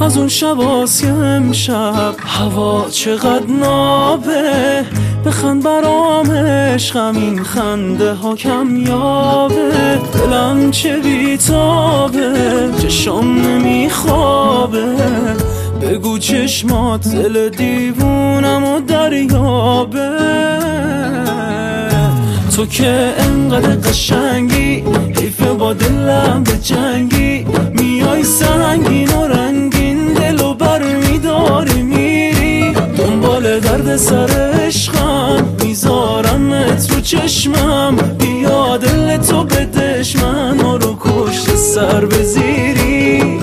از اون شباست که امشب هوا چقدر نابه، بخند برام عشقم این خنده ها کمیابه. دلم چه بیتابه، چشم نمیخوابه، بگو چشمات دل دیوونم و دریابه. تو که انقدر قشنگی، حیفه با دلم به جنگی، میای سنگین و رنگین دلو بر میداری میری. دنبال درد سر عشقم میذارمت رو چشمم، بیا دل تو بدش منو رو کشت سر بزیری.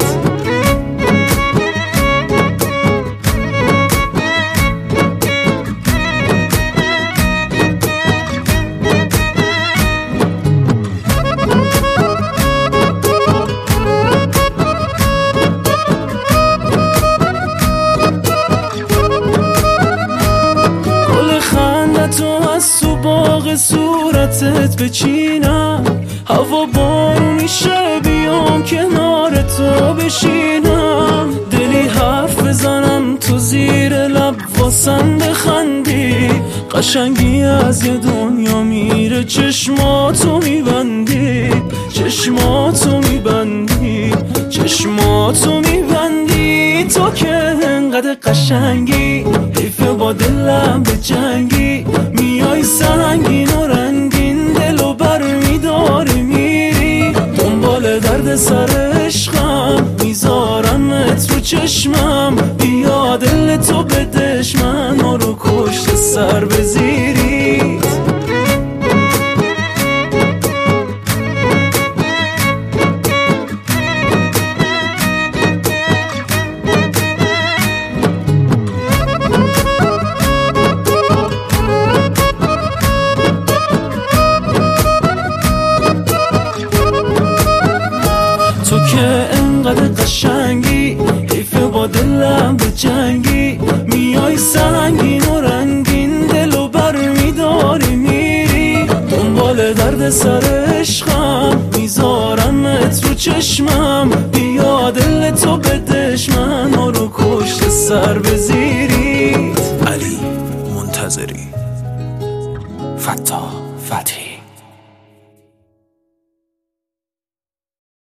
تو از تو باغ صورتت بچینم، هوا بارونی شه بیام کنار تو بشینم. دلی حرف بزنم تو زیر لب واسم بخندی، قشنگی از یه دنیا میره چشماتو میبندی، چشماتو میبندی، چشماتو میبندی. تو که انقدر قشنگی، حیفه با دلم به جنگی، میای سنگین و رنگین دلو بر میداری میری. دنبال درد سر عشقم میذارمت رو چشمم، بیا دل تو بدش منو رو کشت سر بزیری. تو که انقدر قشنگی، حیفه با دلم به جنگی، میای سنگین و رنگین دلو بر میداری میری. دنبال درد سر عشقم میذارمت رو چشمم، بیا دل تو